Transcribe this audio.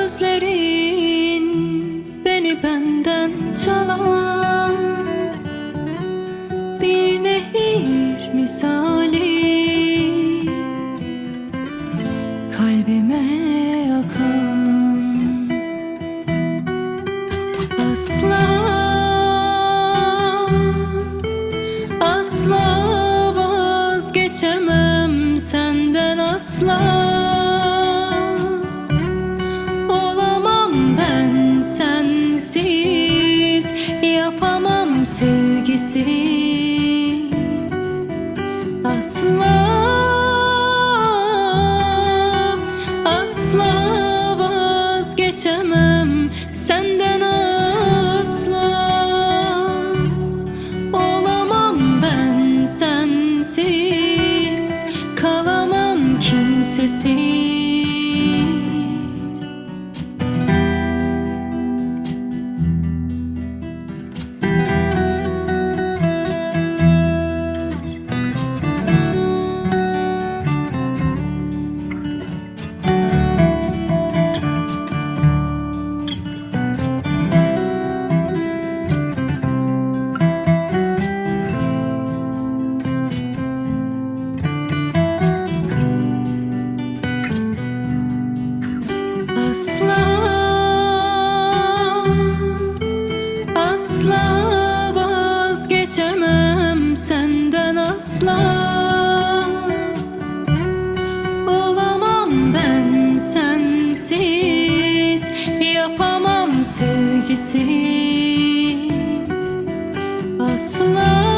sözlerin beni benden çalan bir nehir misali kalbime akan. Asla asla vazgeçemem senden, asla olamam ben sensiz, yapamam sevgisiz. Asla asla vazgeçemem senden, asla olamam ben sensiz, kalamam kimsesiz. Asla asla vazgeçemem senden, asla olamam ben sensiz, yapamam sevgisiz. Asla